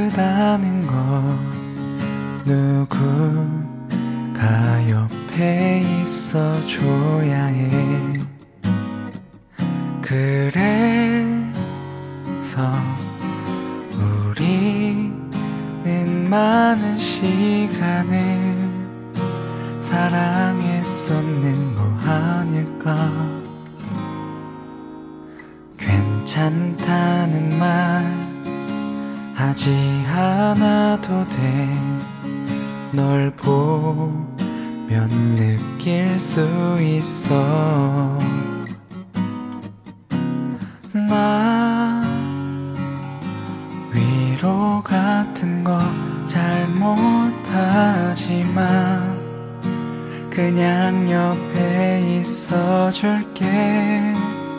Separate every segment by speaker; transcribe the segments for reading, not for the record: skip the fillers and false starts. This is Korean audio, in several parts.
Speaker 1: 힘들다는 걸 누군가 옆에 있어줘야 해. 그래서 우리는 많은 시간을 사랑에 쏟는 거 아닐까. 괜찮다는 말 하지 않아도 돼. 널 보면 느낄 수 있어. 나 위로 같은 거 잘 못하지만 그냥 옆에 있어줄게.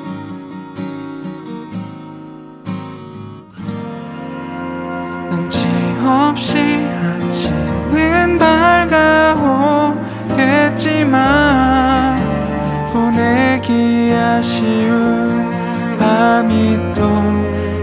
Speaker 1: 눈치 없이 아침은 밝아오겠지만 보내기 아쉬운 밤이 또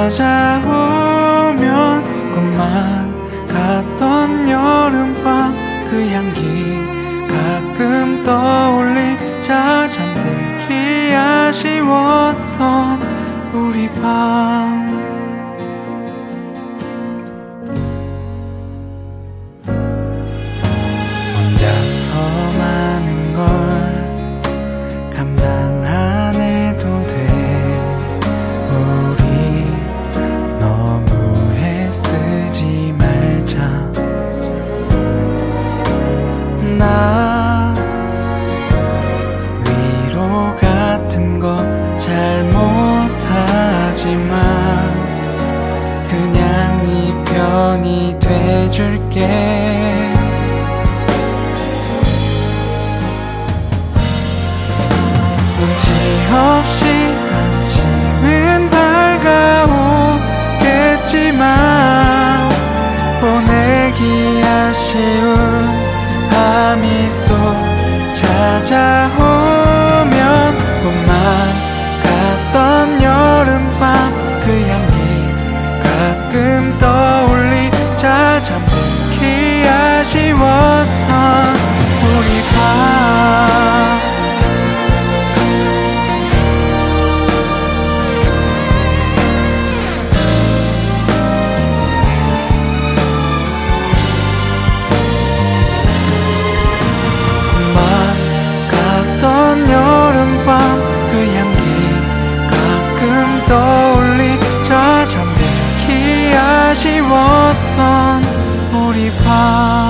Speaker 1: 찾아오면 꿈만 같던 여름밤 그 향기 가끔 떠올리자 잠들기 아쉬웠던 우리 밤. 혼자서 많은 걸 감당 안 해도 돼. 우리 너무 애쓰지 말자. 나 위로 같은 거 잘 못하지만 그냥 네 편이 돼줄게. 눈치 없이 아침은 밝아오겠지만 보내기 아쉬운 밤이 또 찾아오면 꿈만 같던 여름밤 그 향기 가끔 떠올리자 잠들기 아쉬웠던 우리 밤. 여름밤 그 향기 가끔 떠올리자 잠들기 아쉬웠던 우리 밤.